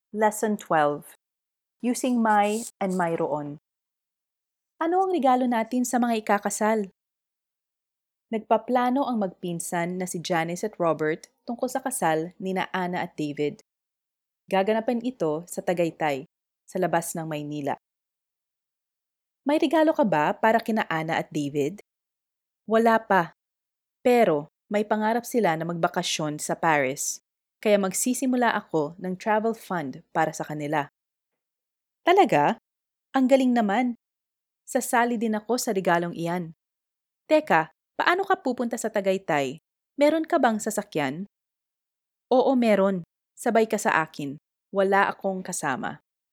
Lesson 12. Using my and mayroon. Ano ang regalo natin sa mga ikakasal? Nagpaplano ang magpinsan na si Janice at Robert tungkol sa kasal ni na Ana at David. Gaganapin ito sa Tagaytay, sa labas ng Maynila. May regalo ka ba para kina Ana at David? Wala pa, pero may pangarap sila na magbakasyon sa Paris, kaya magsisimula ako ng travel fund para sa kanila. Talaga? Ang galing naman! Sasali din ako sa regalong iyan. Teka, paano ka pupunta sa Tagaytay? Meron ka bang sasakyan? Oo, meron. Sabay ka sa akin. Wala akong kasama.